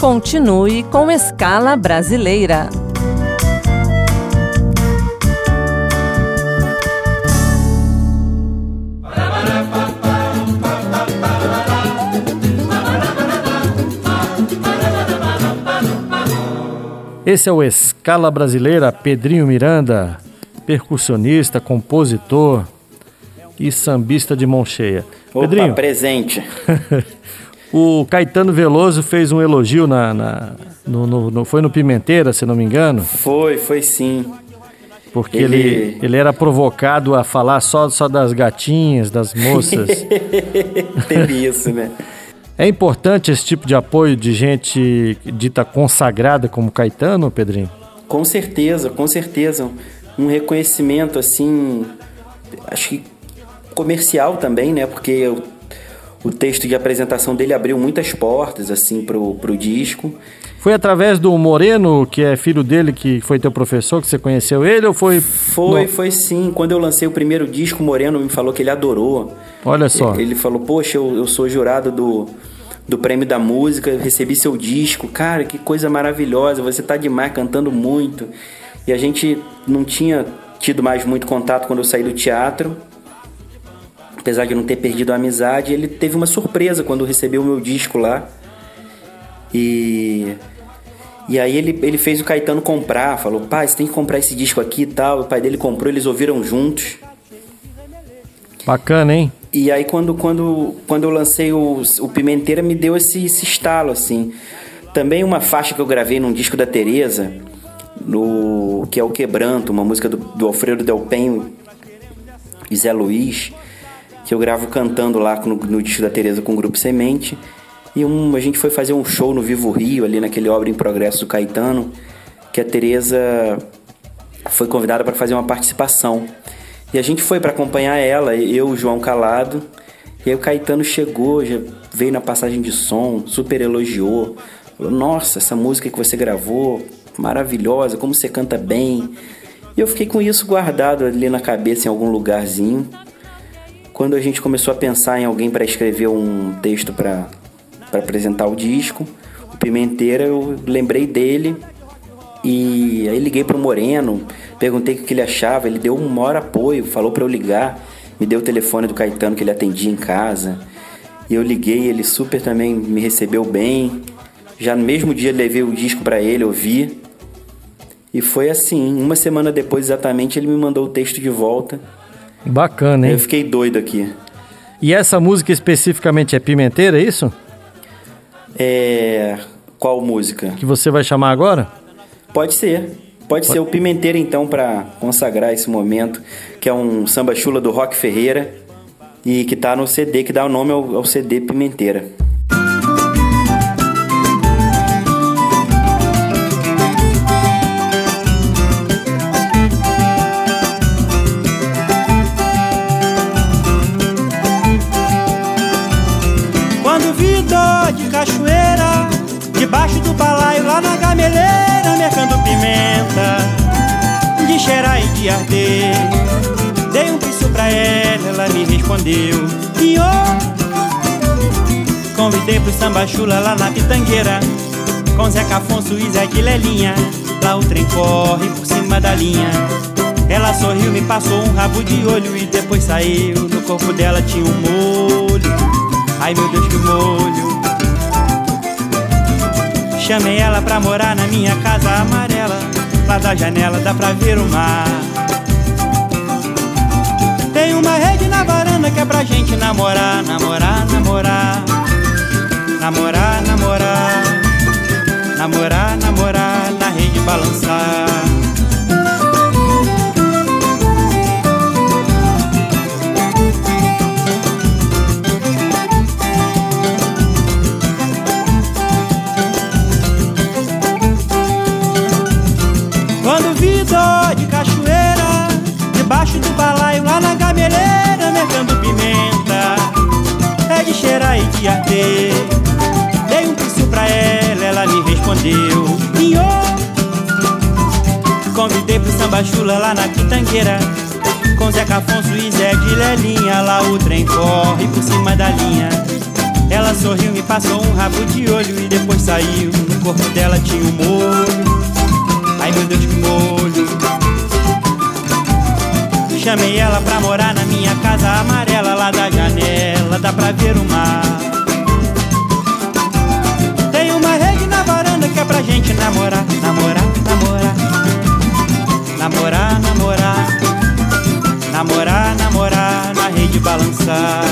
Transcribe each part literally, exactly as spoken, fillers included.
Continue com Escala Brasileira. Esse é o Escala Brasileira, Pedrinho Miranda, percussionista, compositor e sambista de mão cheia. Opa, Pedrinho, presente. O Caetano Veloso fez um elogio na, na no, no, no, foi no Pimenteira, se não me engano? Foi, foi sim. Porque ele, ele, ele era provocado a falar só, só das gatinhas, das moças. Teve isso, né? É importante esse tipo de apoio de gente dita consagrada como Caetano, Pedrinho? Com certeza, com certeza. Um reconhecimento, assim, acho que comercial também, né? Porque o, o texto de apresentação dele abriu muitas portas, assim, pro, pro disco. Foi através do Moreno, que é filho dele, que foi teu professor, que você conheceu ele, ou foi... Foi, no... foi sim. Quando eu lancei o primeiro disco, o Moreno me falou que ele adorou. Olha só. Ele falou, poxa, eu, eu sou jurado do, do Prêmio da Música, eu recebi seu disco. Cara, que coisa maravilhosa, você tá demais, cantando muito. E a gente não tinha tido mais muito contato quando eu saí do teatro. Apesar de eu não ter perdido a amizade, ele teve uma surpresa quando recebeu o meu disco lá. E... E aí ele, ele fez o Caetano comprar, falou, pai, você tem que comprar esse disco aqui e tal. O pai dele comprou, eles ouviram juntos. Bacana, hein? E aí quando, quando, quando eu lancei o, o Pimenteira, me deu esse, esse estalo, assim. Também uma faixa que eu gravei num disco da Tereza, no, que é o Quebranto, uma música do, do Alfredo Del Penho e Zé Luiz, que eu gravo cantando lá no, no disco da Tereza com o Grupo Semente. E um, a gente foi fazer um show no Vivo Rio, ali naquele Obra em Progresso do Caetano, que a Tereza foi convidada para fazer uma participação. E a gente foi para acompanhar ela, eu, o João Calado. E aí o Caetano chegou, já veio na passagem de som, super elogiou. Falou, nossa, essa música que você gravou, maravilhosa, como você canta bem. E eu fiquei com isso guardado ali na cabeça, em algum lugarzinho. Quando a gente começou a pensar em alguém para escrever um texto para... para apresentar o disco, o Pimenteira, eu lembrei dele e aí liguei pro Moreno, perguntei o que ele achava, ele deu um maior apoio, falou para eu ligar, me deu o telefone do Caetano que ele atendia em casa, e eu liguei, ele super também me recebeu bem, já no mesmo dia levei o disco para ele, ouvi, e foi assim, uma semana depois exatamente ele me mandou o texto de volta. Bacana, hein? Eu fiquei doido aqui. E essa música especificamente é Pimenteira, é isso? É... Qual música? Que você vai chamar agora? Pode ser. Pode, Pode ser o Pimenteira, então, para consagrar esse momento, que é um samba chula do Rock Ferreira e que tá no C D, que dá o nome ao, ao C D Pimenteira. Quando vi dor de cachoeira, debaixo do balaio lá na gameleira, mercando pimenta, de cheirar e de arder. Dei um piso pra ela, ela me respondeu e oh! Convidei pro samba chula lá na Pitangueira, com Zeca Afonso e Zé de Lelinha. Lá o trem corre por cima da linha. Ela sorriu, me passou um rabo de olho e depois saiu. No corpo dela tinha um molho, ai meu Deus que molho. Chamei ela pra morar na minha casa amarela. Lá da janela dá pra ver o mar. Tem uma rede na varanda que é pra gente namorar, namorar, namorar. Namorar, namorar. Namorar, namorar, na rede balançar. Quando vi dor de cachoeira, debaixo do balaio lá na gameleira, mercando pimenta, é de cheirar e de arder. Dei um piso pra ela, ela me respondeu e oh! Convidei pro samba chula lá na Pitangueira, com Zeca Afonso e Zé de Lelinha. Lá o trem corre por cima da linha. Ela sorriu, me passou um rabo de olho e depois saiu. No corpo dela tinha um molho. Ai meu Deus, que molho. Chamei ela pra morar na minha casa amarela. Lá da janela dá pra ver o mar. Tem uma rede na varanda que é pra gente namorar. Namorar, namorar. Namorar, namorar. Namorar, namorar. Na rede balançar.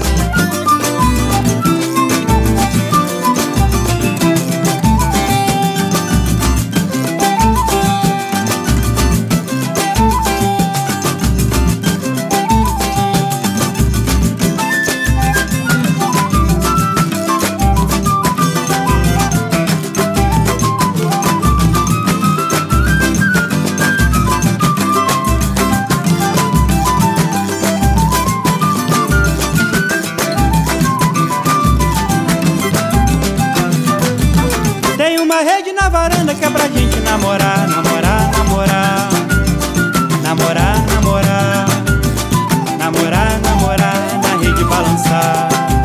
Que é pra gente namorar, namorar, namorar. Namorar, namorar. Namorar, namorar. Na rede balançar.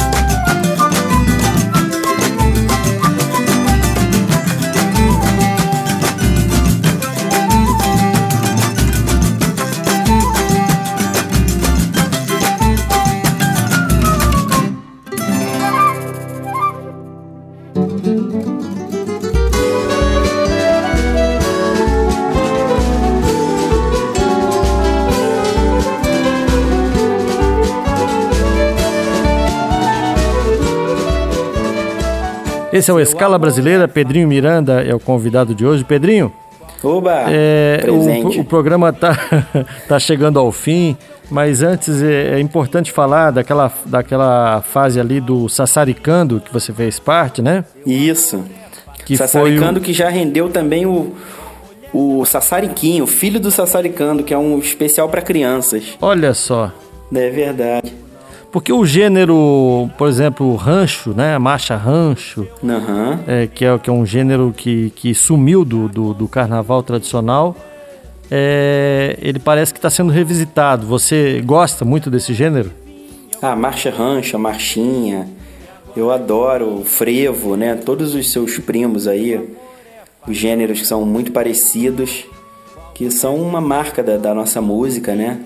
Esse é o Escala Brasileira, Pedrinho Miranda é o convidado de hoje. Pedrinho, Oba, é, presente. O, o programa está tá chegando ao fim, mas antes é, é importante falar daquela, daquela fase ali do Sassaricando, que você fez parte, né? Isso, que Sassaricando foi o... que já rendeu também o, o Sassariquinho, o filho do Sassaricando, que é um especial para crianças. Olha só. É verdade. Porque o gênero, por exemplo, o rancho, né? A marcha rancho, uhum. é, que, é, que é um gênero que, que sumiu do, do, do carnaval tradicional, é, ele parece que está sendo revisitado. Você gosta muito desse gênero? Ah, marcha rancho, a marchinha, eu adoro o frevo, né? Todos os seus primos aí, os gêneros que são muito parecidos, que são uma marca da, da nossa música, né?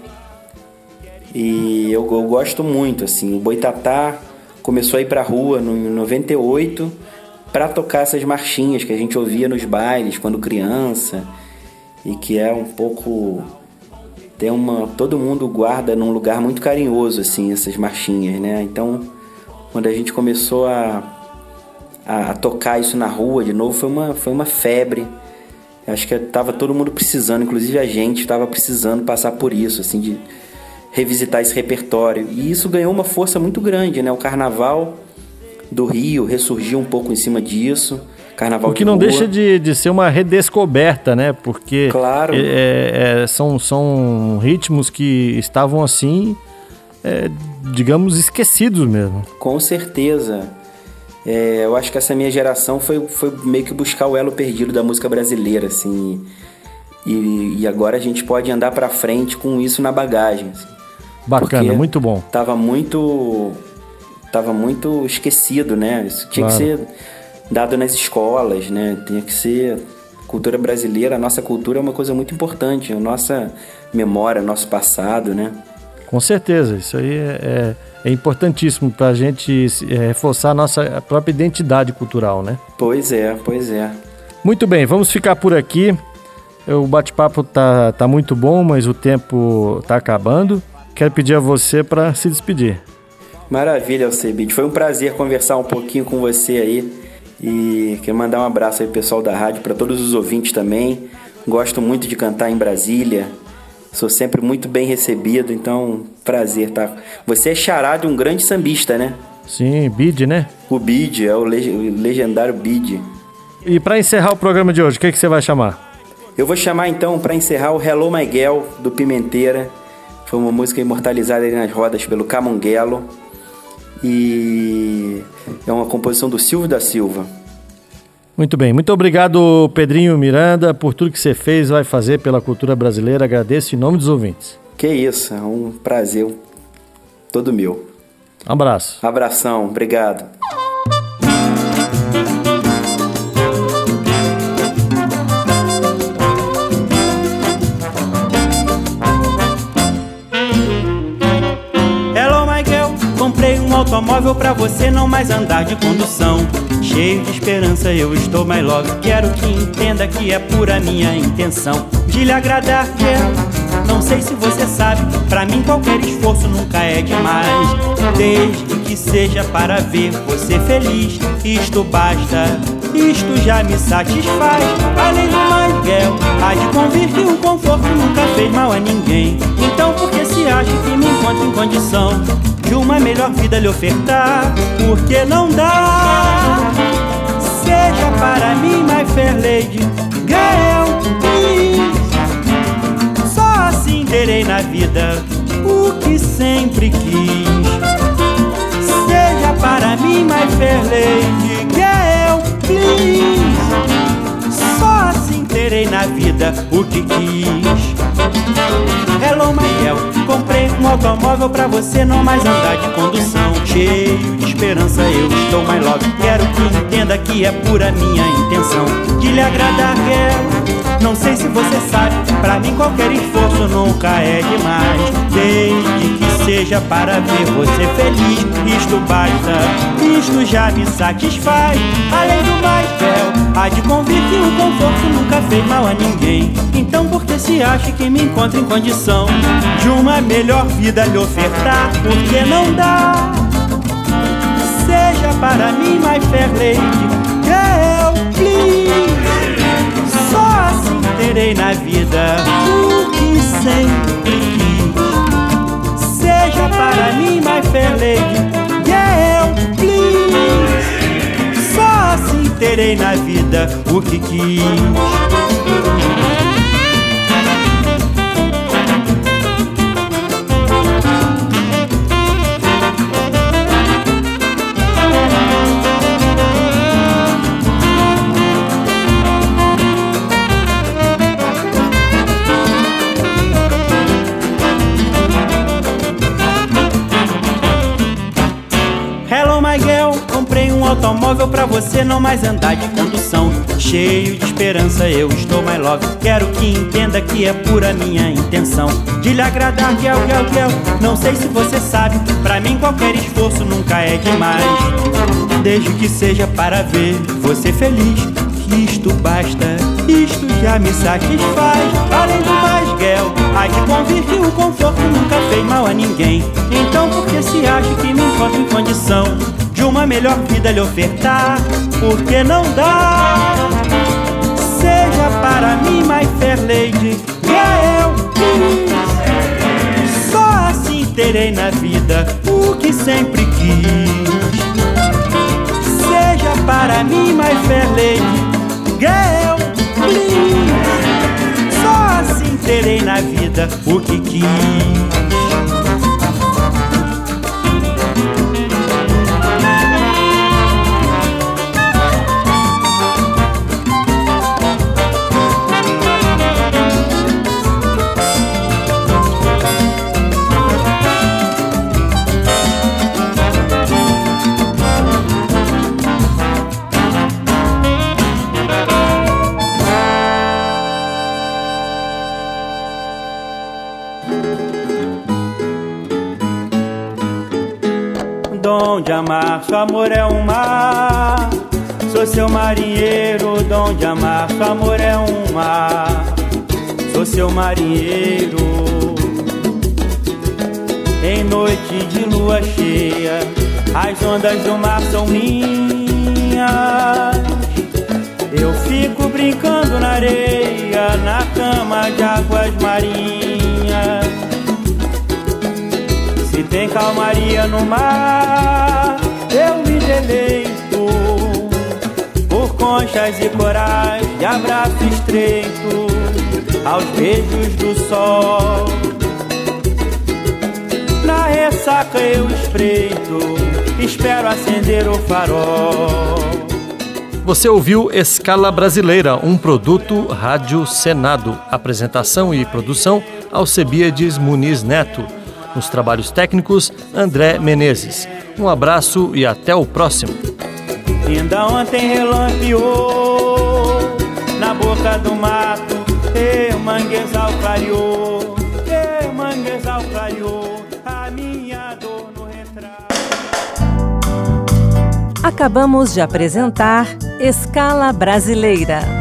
E eu, eu gosto muito, assim. O Boitatá começou a ir pra rua no, em noventa e oito pra tocar essas marchinhas que a gente ouvia nos bailes quando criança, e que é um pouco... tem uma... todo mundo guarda num lugar muito carinhoso, assim, essas marchinhas, né? Então, quando a gente começou a, a, a tocar isso na rua de novo, foi uma, foi uma febre. Acho que tava todo mundo precisando, inclusive a gente tava precisando passar por isso, assim, de revisitar esse repertório. E isso ganhou uma força muito grande, né? O Carnaval do Rio ressurgiu um pouco em cima disso. Carnaval o que de não rua. deixa de, de ser uma redescoberta, né? Porque claro. é, é, são, são ritmos que estavam assim, é, digamos, esquecidos mesmo. Com certeza. É, eu acho que essa minha geração foi, foi meio que buscar o elo perdido da música brasileira, assim. E, e agora a gente pode andar pra frente com isso na bagagem, assim. Bacana, muito bom. Tava muito, tava muito esquecido, né? Isso tinha claro. que ser dado nas escolas, né? Tinha que ser... Cultura brasileira, a nossa cultura é uma coisa muito importante. A nossa memória, o nosso passado, né? Com certeza, isso aí é, é, é importantíssimo pra gente é, reforçar a nossa própria identidade cultural, né? Pois é, pois é. Muito bem, vamos ficar por aqui. O bate-papo tá, tá muito bom, mas o tempo tá acabando. Quero pedir a você para se despedir. Maravilha, Alcebite. Foi um prazer conversar um pouquinho com você aí. E quero mandar um abraço aí pro pessoal da rádio, para todos os ouvintes também. Gosto muito de cantar em Brasília. Sou sempre muito bem recebido, então prazer, tá? Você é xará de um grande sambista, né? Sim, Bide, né? O Bide, é o, leg- o legendário Bide. E para encerrar o programa de hoje, o que, que você vai chamar? Eu vou chamar então, para encerrar, o Hello My Girl, do Pimenteira. Foi uma música imortalizada aí nas rodas pelo Camonguelo. E é uma composição do Silvio da Silva. Muito bem, muito obrigado, Pedrinho Miranda, por tudo que você fez e vai fazer pela cultura brasileira. Agradeço em nome dos ouvintes. Que isso, é um prazer todo meu. Abraço. Abração, obrigado. Comprei um automóvel pra você não mais andar de condução. Cheio de esperança eu estou, mas logo quero que entenda que é pura minha intenção de lhe agradar, quero. Não sei se você sabe, pra mim qualquer esforço nunca é demais, desde que seja para ver você feliz. Isto basta, isto já me satisfaz. Além do mais, Miguel, há de convir que o conforto nunca fez mal a ninguém. Então por que se acha que me encontro em condição de uma melhor vida lhe ofertar? Porque não dá. Seja para mim, my fair lady, girl, please. Só assim terei na vida o que sempre quis. Seja para mim, my fair lady, girl, please. Só assim terei na vida o que quis. Hello, Miguel, comprei um automóvel pra você não mais andar de condução. Cheio de esperança eu estou, mas logo quero que entenda que é pura minha intenção de lhe agradar, quero. Não sei se você sabe, pra mim qualquer esforço nunca é demais, desde que seja para ver você feliz. Isto basta, isto já me satisfaz. Além do mais, Bel, há de convir que o conforto nunca fez mal a ninguém. Então por que se acha que me encontro em condição de uma melhor vida lhe ofertar? Porque não dá. Seja para mim, my fair lady, girl, please. Só assim terei na vida o que sempre quis. Seja para mim, my fair lady, girl, please. Só assim terei na vida o que quis. Automóvel pra você não mais andar de condução. Cheio de esperança eu estou, mas logo quero que entenda que é pura minha intenção de lhe agradar, guel, guel, guel. Não sei se você sabe, pra mim qualquer esforço nunca é demais, desde que seja para ver você feliz. Isto basta, isto já me satisfaz. Além do mais, guel, há de convir que o conforto nunca fez mal a ninguém. Então por que se acha que me encontro em condição de uma melhor vida lhe ofertar? Porque não dá. Seja para mim, my fair lady, girl, please. Só assim terei na vida o que sempre quis. Seja para mim, my fair lady, girl, please. Só assim terei na vida o que quis. Dom de amar, seu amor é um mar. Sou seu marinheiro, dom de amar, seu amor é um mar. Sou seu marinheiro. Em noite de lua cheia, as ondas do mar são minhas. Eu fico brincando na areia, na cama de águas marinhas. Se tem calmaria no mar, eu me deleito por conchas e corais de abraço estreito, aos beijos do sol. Na ressaca eu espreito, espero acender o farol. Você ouviu Escala Brasileira, um produto Rádio Senado. Apresentação e produção, Alcebiades Muniz Neto. Nos trabalhos técnicos, André Menezes. Um abraço e até o próximo. Ainda ontem relampeou na boca do mato, e o manguezal clareou, e o manguezal clareou a minha dor no retrato. Acabamos de apresentar Escala Brasileira.